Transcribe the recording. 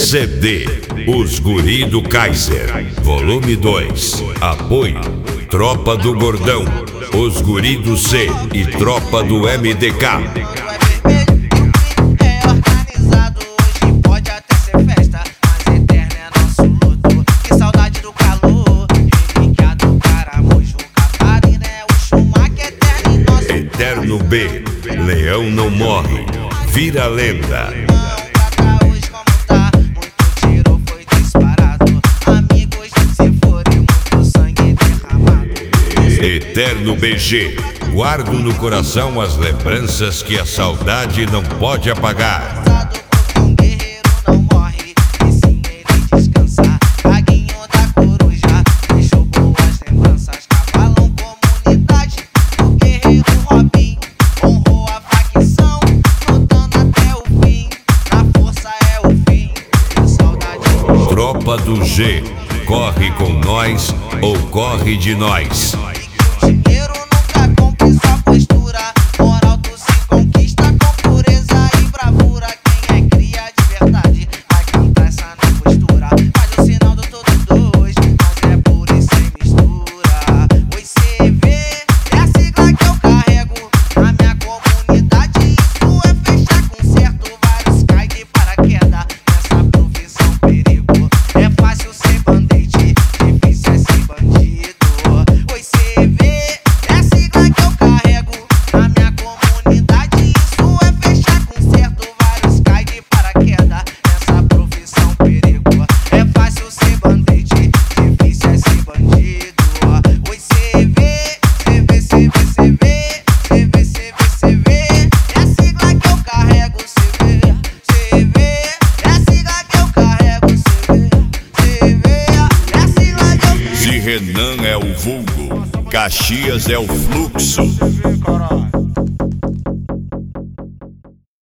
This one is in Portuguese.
CD Os Guri do Kaiser, Volume 2. Apoio Tropa do Gordão, Os Guri do C e Tropa do MDK. Eterno B, Leão não morre, vira lenda. Eterno BG, guardo no coração as lembranças que a saudade não pode apagar. Tropa do G, corre com nós ou corre de nós. Dinheiro nunca compra sua postura. Moral tu se conquista com pureza e bravura. Quem é cria de verdade vai cantar essa na postura. Faz o sinal do todo dois, mas é puro e sem mistura. Oi CV, é a sigla que eu carrego na minha comunidade. Isso é fechar com certo. Vários caem de paraquedas nessa profissão perigo. É fácil ser band-aid, difícil é ser bandido. Oi CV, é a sigla que eu carrego na minha comunidade. Isso é fechar com certo. Vários caem de paraquedas nessa profissão perigo. É fácil ser band-aid, difícil é ser bandido. Oi CV, CV, CV, CV, CV, CV, CV, é a sigla que eu carrego. CV, CV, é a sigla que eu carrego. CV, CV, é a sigla que eu carrego. Se Renan é o vulgo, Caxias é o fluxo.